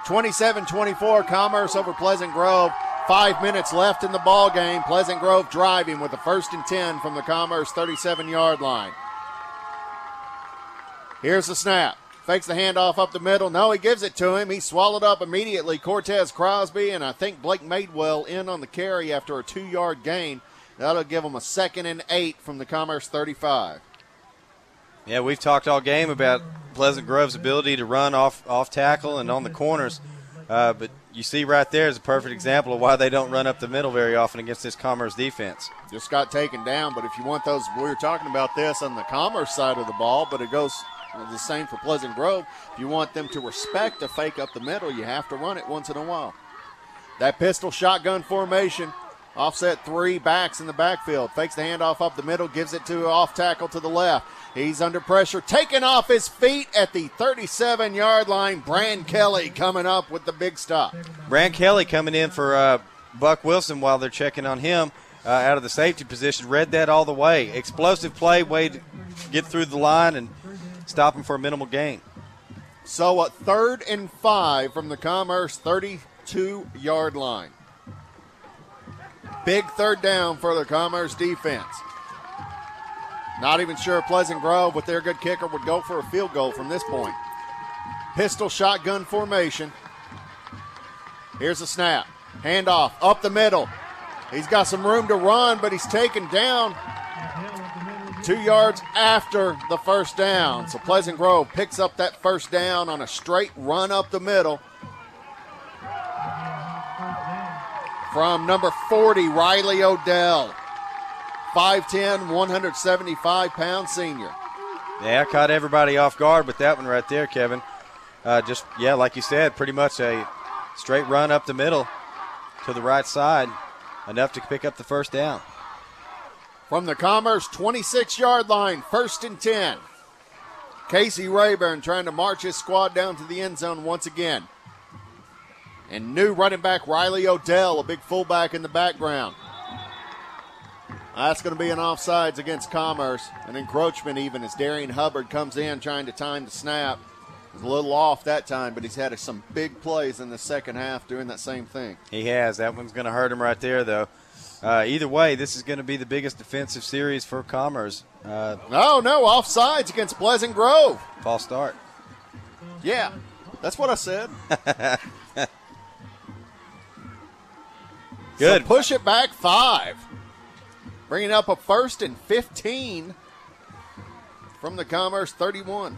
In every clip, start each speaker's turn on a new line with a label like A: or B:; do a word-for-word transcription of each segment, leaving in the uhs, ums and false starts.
A: twenty-seven twenty-four, Commerce over Pleasant Grove. Five minutes left in the ball game. Pleasant Grove driving with a first and ten from the Commerce thirty-seven-yard line. Here's the snap. Fakes the handoff up the middle. No, he gives it to him. He swallowed up immediately. Cortez Crosby, and I think Blake Madewell in on the carry after a two-yard gain. That'll give him a second and eight from the Commerce thirty-five.
B: Yeah, we've talked all game about Pleasant Grove's ability to run off, off tackle and on the corners. Uh, but you see right there is a perfect example of why they don't run up the middle very often against this Commerce defense.
A: Just got taken down, but if you want those, we were talking about this on the Commerce side of the ball, but it goes the same for Pleasant Grove. If you want them to respect a fake up the middle, you have to run it once in a while. That pistol shotgun formation, offset three backs in the backfield. Fakes the handoff up the middle, gives it to off tackle to the left. He's under pressure, taken off his feet at the thirty-seven-yard line. Brand Kelly coming up with the big stop.
B: Brand Kelly coming in for uh, Buck Wilson while they're checking on him uh, out of the safety position. Read that all the way. Explosive play, way to get through the line and stop him for a minimal gain.
A: So a third and five from the Commerce thirty-two-yard line. Big third down for the Commerce defense. Not even sure Pleasant Grove, with their good kicker, would go for a field goal from this point. Pistol shotgun formation. Here's a snap. Handoff up the middle. He's got some room to run, but he's taken down two yards after the first down. So Pleasant Grove picks up that first down on a straight run up the middle from number forty, Riley Odell. five ten, one hundred seventy-five pound senior.
B: Yeah, I caught everybody off guard with that one right there, Kevin. Uh, just, yeah, like you said, pretty much a straight run up the middle to the right side, enough to pick up the first down.
A: From the Commerce twenty-six-yard line, first and ten. Casey Rayburn trying to march his squad down to the end zone once again. And new running back Riley Odell, a big fullback in the background. That's going to be an offsides against Commerce. An encroachment even as Darian Hubbard comes in trying to time the snap. He's a little off that time, but he's had some big plays in the second half doing that same thing.
B: He has. That one's going to hurt him right there, though. Uh, either way, this is going to be the biggest defensive series for Commerce. Uh,
A: no, no, offsides against Pleasant Grove.
B: False start.
A: Yeah, that's what I said.
B: Good.
A: So push it back five. Bringing up a first and fifteen from the Commerce thirty-one.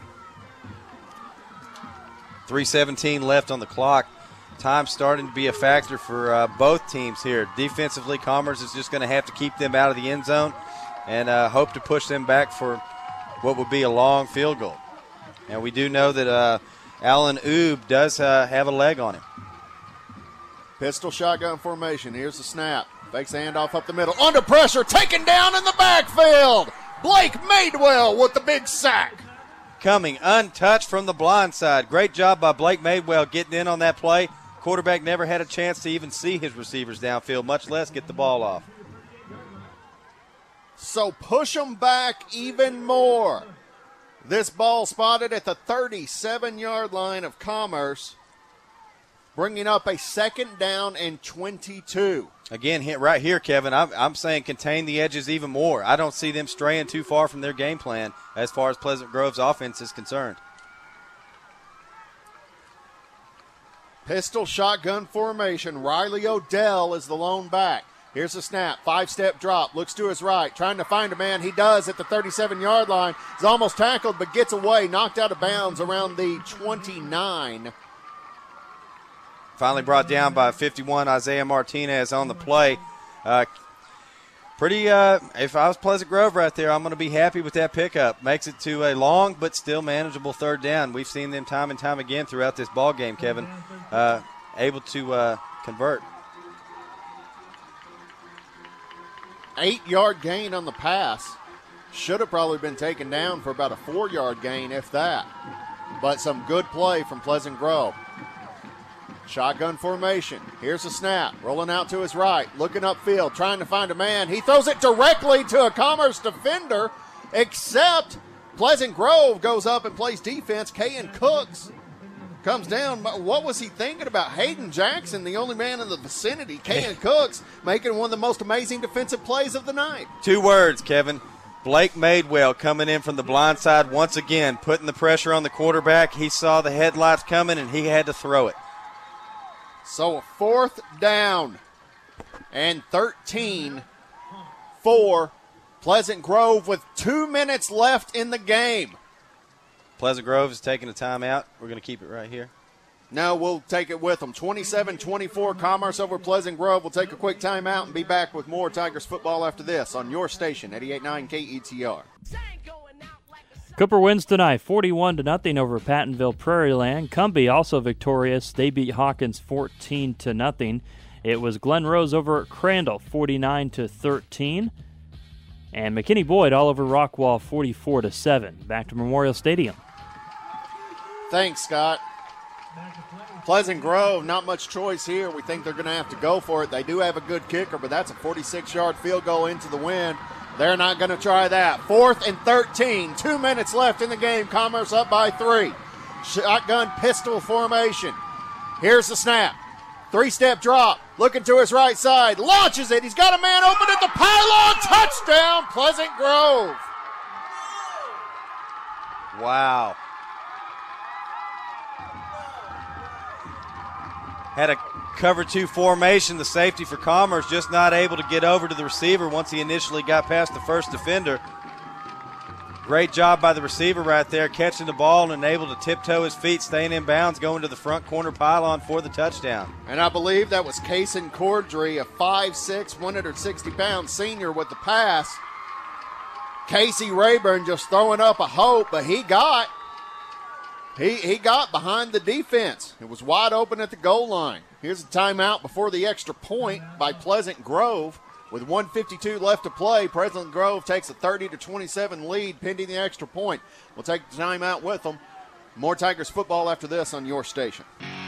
B: three seventeen left on the clock. Time starting to be a factor for uh, both teams here. Defensively, Commerce is just going to have to keep them out of the end zone and uh, hope to push them back for what would be a long field goal. And we do know that uh, Alan Oob does uh, have a leg on him.
A: Pistol shotgun formation. Here's the snap. Fakes the handoff up the middle. Under pressure, taken down in the backfield. Blake Madewell with the big sack.
B: Coming untouched from the blind side. Great job by Blake Madewell getting in on that play. Quarterback never had a chance to even see his receivers downfield, much less get the ball off.
A: So push them back even more. This ball spotted at the thirty-seven-yard line of Commerce, bringing up a second down and twenty-two.
B: Again, hit right here, Kevin, I'm, I'm saying contain the edges even more. I don't see them straying too far from their game plan as far as Pleasant Grove's offense is concerned.
A: Pistol shotgun formation. Riley Odell is the lone back. Here's the snap. Five-step drop. Looks to his right. Trying to find a man. He does at the thirty-seven-yard line. He's almost tackled but gets away. Knocked out of bounds around the twenty-nine.
B: Finally brought down by fifty-one, Isaiah Martinez on the play. Uh, pretty, uh, if I was Pleasant Grove right there, I'm going to be happy with that pickup. Makes it to a long but still manageable third down. We've seen them time and time again throughout this ball game, Kevin, uh, able to uh, convert.
A: Eight-yard gain on the pass. Should have probably been taken down for about a four-yard gain, if that. But some good play from Pleasant Grove. Shotgun formation. Here's a snap. Rolling out to his right. Looking upfield. Trying to find a man. He throws it directly to a Commerce defender, except Pleasant Grove goes up and plays defense. Kayan Cooks comes down. What was he thinking about? Hayden Jackson, the only man in the vicinity. Kaden Cooks making one of the most amazing defensive plays of the night.
B: Two words, Kevin. Blake Madewell coming in from the blind side once again, putting the pressure on the quarterback. He saw the headlights coming, and he had to throw it.
A: So a fourth down and thirteen for Pleasant Grove with two minutes left in the game.
B: Pleasant Grove is taking a timeout. We're going to keep it right here.
A: No, we'll take it with them. twenty-seven twenty-four, Commerce over Pleasant Grove. We'll take a quick timeout and be back with more Tigers football after this on your station, eighty-eight point nine K E T R.
C: Cooper wins tonight, forty-one to nothing over Pattonville Prairie Land. Cumbie also victorious. They beat Hawkins fourteen to nothing. It was Glen Rose over at Crandall, forty-nine to thirteen. And McKinney Boyd all over Rockwall, forty-four to seven. Back to Memorial Stadium.
A: Thanks, Scott. Pleasant Grove, not much choice here. We think they're going to have to go for it. They do have a good kicker, but that's a forty-six-yard field goal into the wind. They're not going to try that. Fourth and thirteen, two minutes left in the game. Commerce up by three. Shotgun pistol formation. Here's the snap. Three-step drop. Looking to his right side. Launches it. He's got a man open at the pylon. Touchdown, Pleasant Grove.
B: Wow. Had a cover two formation. The safety for Commerce just not able to get over to the receiver once he initially got past the first defender. Great job by the receiver right there, catching the ball and able to tiptoe his feet, staying in bounds, going to the front corner pylon for the touchdown.
A: And I believe that was Kason Cordry, a five six, one hundred sixty pound senior with the pass. Casey Rayburn just throwing up a hope, but he got He he got behind the defense. It was wide open at the goal line. Here's a timeout before the extra point by Pleasant Grove. With one fifty-two left to play, Pleasant Grove takes a thirty to twenty-seven lead pending the extra point. We'll take the timeout with them. More Tigers football after this on your station.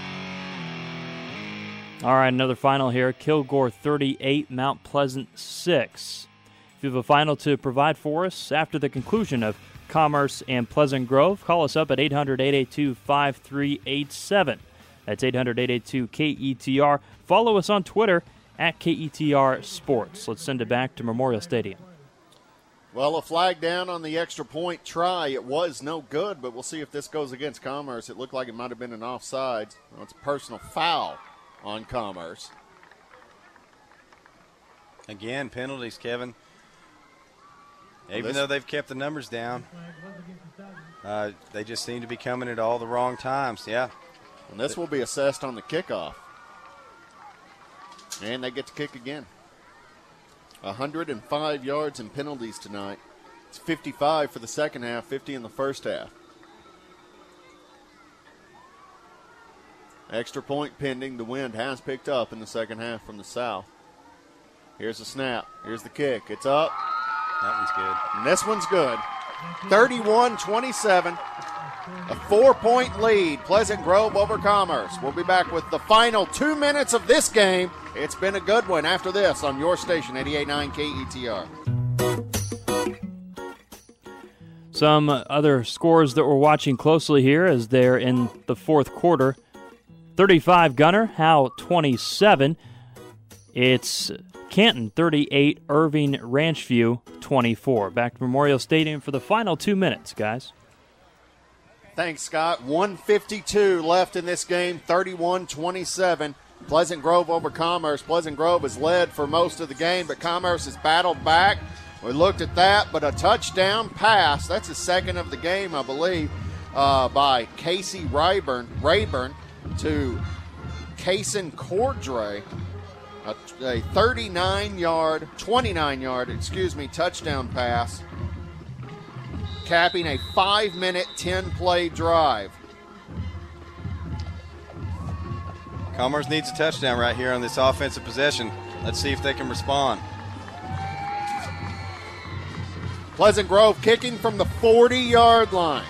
C: All right, another final here. Kilgore thirty-eight, Mount Pleasant six. If you have a final to provide for us after the conclusion of Commerce and Pleasant Grove, call us up at eight hundred, eight eight two, five three eight seven. That's eight hundred, eight eight two, K E T R. Follow us on Twitter at K E T R Sports. Let's send it back to Memorial Stadium.
A: Well, a flag down on the extra point try. It was no good, but we'll see if this goes against Commerce. It looked like it might have been an offside. Well, it's a personal foul on Commerce.
B: Again, penalties, Kevin. Even
A: this,
B: though they've kept the numbers down, uh, they just seem to be coming at all the wrong times, yeah.
A: And this will be assessed on the kickoff. And they get to kick again. one hundred five yards in penalties tonight. It's fifty-five for the second half, fifty in the first half. Extra point pending. The wind has picked up in the second half from the south. Here's the snap. Here's the kick. It's up.
B: That one's good.
A: And this one's good. thirty-one twenty-seven. A four-point lead. Pleasant Grove over Commerce. We'll be back with the final two minutes of this game. It's been a good one after this on your station, eighty-eight point nine K E T R.
C: Some other scores that we're watching closely here as they're in the fourth quarter. thirty-five Gunner, Howe twenty-seven. It's Canton thirty-eight, Irving Ranchview twenty-four. Back to Memorial Stadium for the final two minutes, guys.
A: Thanks, Scott. one fifty-two left in this game, thirty-one twenty-seven. Pleasant Grove over Commerce. Pleasant Grove has led for most of the game, but Commerce has battled back. We looked at that, but a touchdown pass, that's the second of the game, I believe, uh, by Casey Rayburn, Rayburn to Kason Cordray. A, a thirty-nine-yard, twenty-nine-yard, excuse me, touchdown pass, capping a five-minute, ten-play drive.
B: Commerce needs a touchdown right here on this offensive possession. Let's see if they can respond.
A: Pleasant Grove kicking from the forty-yard line.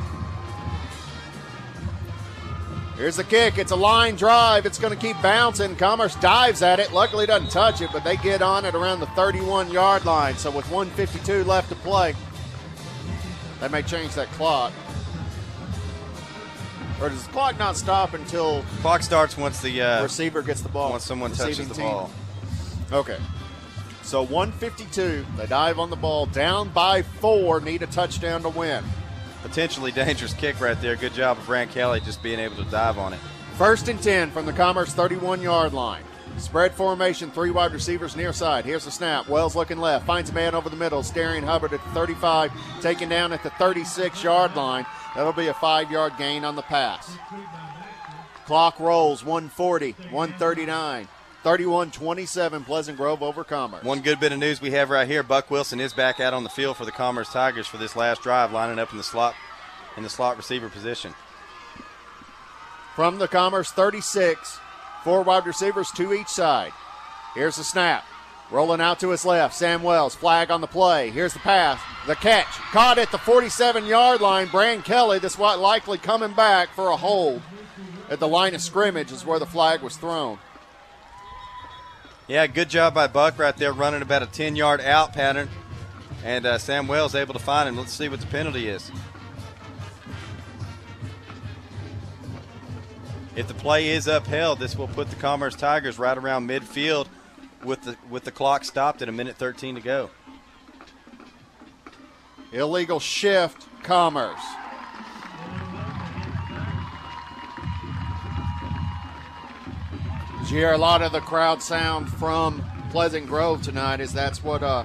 A: Here's the kick. It's a line drive. It's going to keep bouncing. Commerce dives at it. Luckily doesn't touch it, but they get on it around the thirty-one-yard line. So with one fifty-two left to play, they may change that clock. Or does the clock not stop until
B: Clock starts once the uh,
A: receiver gets the ball?
B: once someone touches
A: Receiving
B: the
A: team.
B: ball.
A: Okay. So one fifty-two, they dive on the ball, down by four, need a touchdown to win.
B: Potentially dangerous kick right there. Good job of Brand Kelly just being able to dive on it.
A: First and ten from the Commerce thirty-one-yard line. Spread formation, three wide receivers near side. Here's the snap. Wells looking left, finds a man over the middle. Starion Hubbard at the thirty-five, taken down at the thirty-six-yard line. That'll be a five-yard gain on the pass. Clock rolls, one forty, one thirty-nine. thirty-one twenty-seven, Pleasant Grove over Commerce.
B: One good bit of news we have right here. Buck Wilson is back out on the field for the Commerce Tigers for this last drive, lining up in the slot in the slot receiver position.
A: From the Commerce thirty-six, four wide receivers, two each side. Here's the snap. Rolling out to his left, Sam Wells, flag on the play. Here's the pass, the catch. Caught at the forty-seven-yard line. Brand Kelly, this one likely coming back for a hold. At the line of scrimmage is where the flag was thrown.
B: Yeah, good job by Buck right there, running about a ten-yard out pattern. And uh, Sam Wells able to find him. Let's see what the penalty is. If the play is upheld, this will put the Commerce Tigers right around midfield with the with the clock stopped at a minute thirteen to go.
A: Illegal shift, Commerce. Did you hear a lot of the crowd sound from Pleasant Grove tonight? Is that's what uh,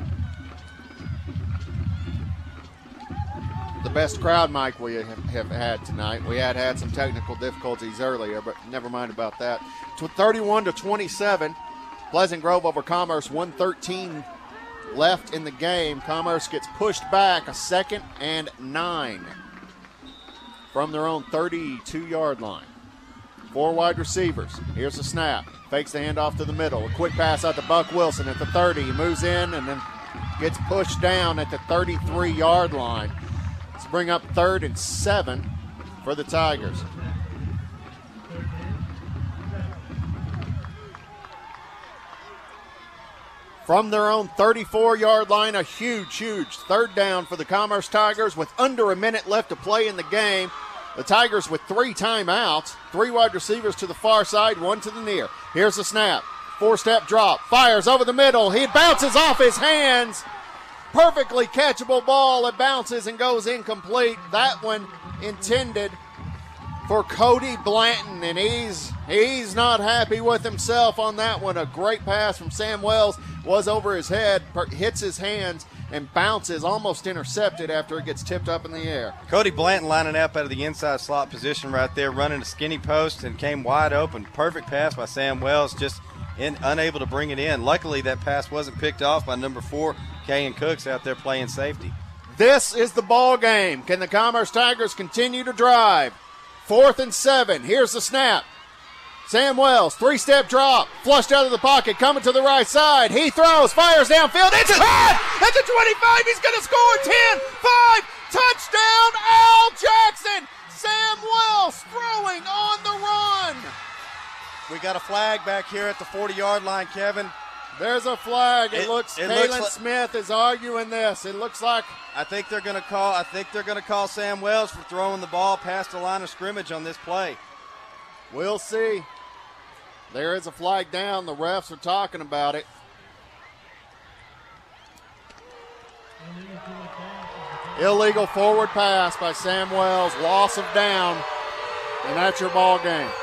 A: the best crowd mic we have, have had tonight. We had had some technical difficulties earlier, but never mind about that. thirty-one to twenty-seven, Pleasant Grove over Commerce, one thirteen left in the game. Commerce gets pushed back a second and nine from their own thirty-two-yard line. Four wide receivers. Here's the snap. Fakes the handoff to the middle. A quick pass out to Buck Wilson at the thirty. He moves in and then gets pushed down at the thirty-three-yard line. Let's bring up third and seven for the Tigers. From their own thirty-four-yard line, a huge, huge third down for the Commerce Tigers with under a minute left to play in the game. The Tigers with three timeouts, three wide receivers to the far side, one to the near. Here's the snap. Four-step drop. Fires over the middle. He bounces off his hands. Perfectly catchable ball. It bounces and goes incomplete. That one intended for Cody Blanton, and he's he's not happy with himself on that one. A great pass from Sam Wells was over his head, hits his hands, and bounces, almost intercepted after it gets tipped up in the air.
B: Cody Blanton lining up out of the inside slot position right there, running a skinny post and came wide open. Perfect pass by Sam Wells, just in, unable to bring it in. Luckily, that pass wasn't picked off by number four, Kayan Cooks, out there playing safety.
A: This is the ball game. Can the Commerce Tigers continue to drive? Fourth and seven. Here's the snap. Sam Wells, three-step drop, flushed out of the pocket, coming to the right side. He throws, fires downfield. It's caught at the twenty-five. He's going to score. ten five. Touchdown, Al Jackson. Sam Wells throwing on the run.
B: We got a flag back here at the forty-yard line, Kevin.
A: There's a flag. It,
B: It-
A: looks,
B: it
A: Kalen
B: looks like-
A: Smith is arguing this. It looks like
B: I think they're going to call. I think they're going to call Sam Wells for throwing the ball past the line of scrimmage on this play.
A: we'll see. There is a flag down. The refs are talking about it. Illegal forward pass by Sam Wells. Loss of down. And that's your ball game.